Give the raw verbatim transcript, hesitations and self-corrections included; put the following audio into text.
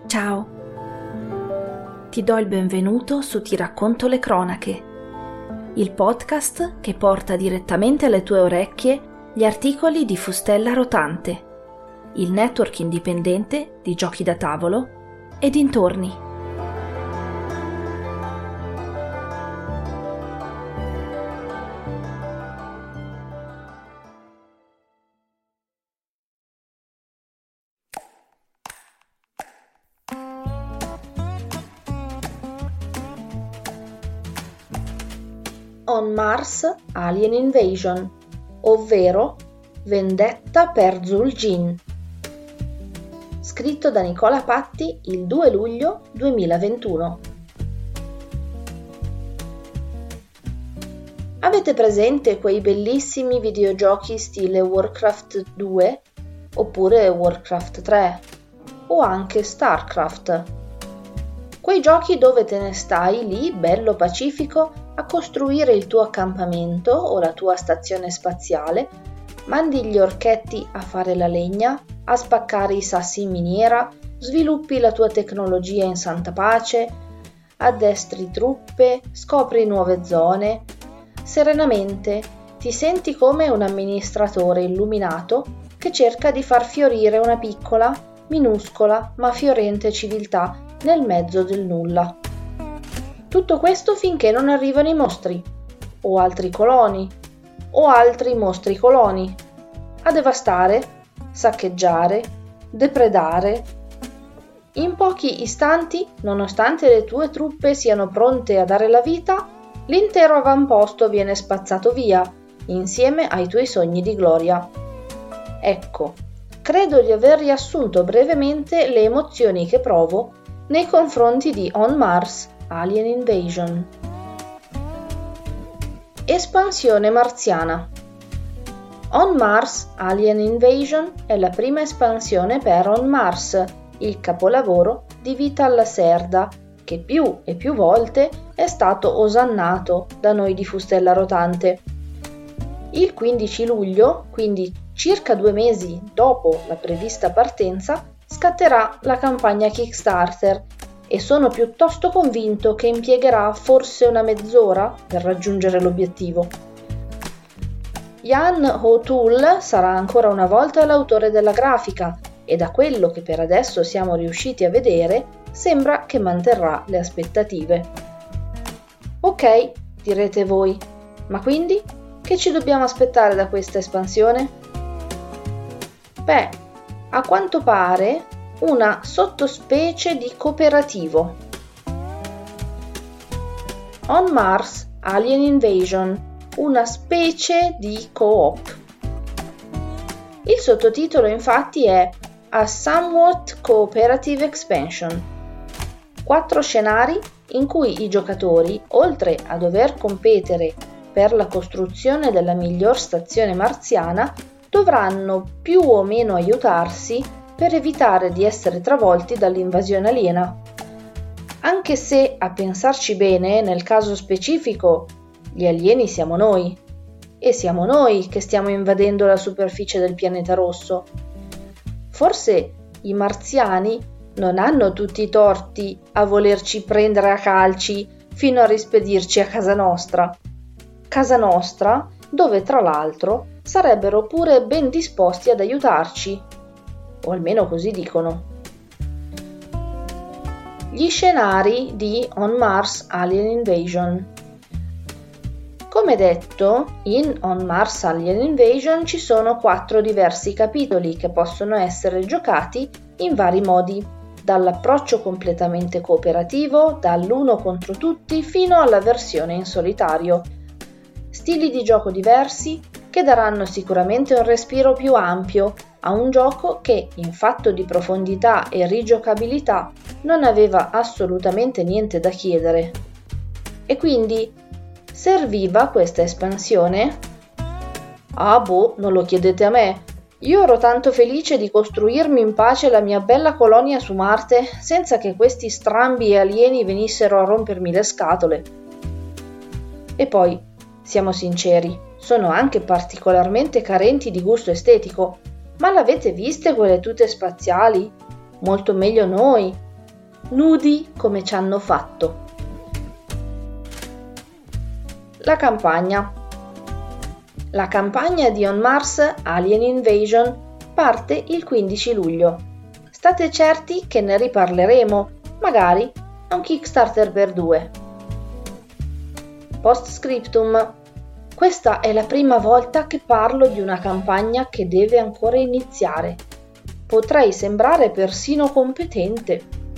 Ciao! Ti do il benvenuto su Ti racconto le cronache, il podcast che porta direttamente alle tue orecchie gli articoli di Fustella Rotante, il network indipendente di giochi da tavolo e dintorni. On Mars Alien Invasion, ovvero Vendetta per Zul'Jin. Scritto da Nicola Patti il due luglio duemilaventuno. Avete presente quei bellissimi videogiochi stile Warcraft due oppure Warcraft tre o anche Starcraft? Quei giochi dove te ne stai lì, bello pacifico, a costruire il tuo accampamento o la tua stazione spaziale, mandi gli orchetti a fare la legna, a spaccare i sassi in miniera, sviluppi la tua tecnologia in santa pace, addestri truppe, scopri nuove zone. Serenamente ti senti come un amministratore illuminato che cerca di far fiorire una piccola, minuscola ma fiorente civiltà nel mezzo del nulla. Tutto questo finché non arrivano i mostri, o altri coloni, o altri mostri coloni, a devastare, saccheggiare, depredare. In pochi istanti, nonostante le tue truppe siano pronte a dare la vita, l'intero avamposto viene spazzato via, insieme ai tuoi sogni di gloria. Ecco, credo di aver riassunto brevemente le emozioni che provo nei confronti di On Mars Alien Invasion. Espansione marziana. On Mars Alien Invasion è la prima espansione per On Mars, il capolavoro di Vital Lacerda, che più e più volte è stato osannato da noi di Fustella Rotante. Il quindici luglio, quindi circa due mesi dopo la prevista partenza, scatterà la campagna Kickstarter e sono piuttosto convinto che impiegherà forse una mezz'ora per raggiungere l'obiettivo. Jan O'Toole sarà ancora una volta l'autore della grafica e da quello che per adesso siamo riusciti a vedere sembra che manterrà le aspettative. Ok, direte voi, ma quindi che ci dobbiamo aspettare da questa espansione? Beh, a quanto pare una sottospecie di cooperativo. On Mars Alien Invasion, una specie di co-op. Il sottotitolo infatti è A Somewhat Cooperative Expansion. Quattro scenari in cui i giocatori, oltre a dover competere per la costruzione della miglior stazione marziana, dovranno più o meno aiutarsi per evitare di essere travolti dall'invasione aliena. Anche se, a pensarci bene, nel caso specifico, gli alieni siamo noi, e siamo noi che stiamo invadendo la superficie del pianeta rosso. Forse i marziani non hanno tutti i torti a volerci prendere a calci fino a rispedirci a casa nostra. Casa nostra, dove tra l'altro sarebbero pure ben disposti ad aiutarci. O almeno così dicono. Gli scenari di On Mars Alien Invasion. Come detto, in On Mars Alien Invasion ci sono quattro diversi capitoli che possono essere giocati in vari modi, dall'approccio completamente cooperativo, dall'uno contro tutti fino alla versione in solitario. Stili di gioco diversi che daranno sicuramente un respiro più ampio a un gioco che, in fatto di profondità e rigiocabilità, non aveva assolutamente niente da chiedere. E quindi, serviva questa espansione? Ah boh, non lo chiedete a me. Io ero tanto felice di costruirmi in pace la mia bella colonia su Marte senza che questi strambi alieni venissero a rompermi le scatole. E poi, siamo sinceri, sono anche particolarmente carenti di gusto estetico. Ma l'avete viste quelle tute spaziali? Molto meglio noi. nudi come ci hanno fatto. La campagna. La campagna di On Mars Alien Invasion parte il quindici luglio. State certi che ne riparleremo, magari a un Kickstarter per due. Post scriptum. Questa è la prima volta che parlo di una campagna che deve ancora iniziare. Potrei sembrare persino competente.